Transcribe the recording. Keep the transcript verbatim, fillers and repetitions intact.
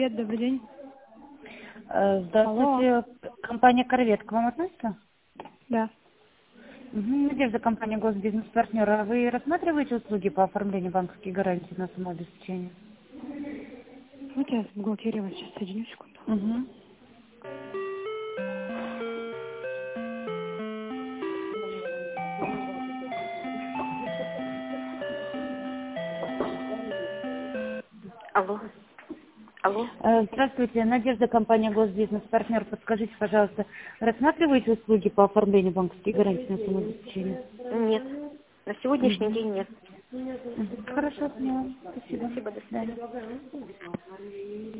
Привет, добрый день. Э, Здравствуйте. Алло. Компания «Корвет» к вам относится? Да. Угу. Надежда, компания «Госбизнес-партнер». А вы рассматриваете услуги по оформлению банковских гарантий на самообеспечение? Вот я с бухгалтерией вас сейчас соединю, секунду. Угу. Алло. Алло. Э, Здравствуйте. Надежда, компания «Госбизнес-партнер». Подскажите, пожалуйста, рассматриваете услуги по оформлению банковских гарантий на самообеспечение? Нет. На сегодняшний Угу. день нет. Хорошо, поняла. Спасибо. Спасибо, до Да. свидания.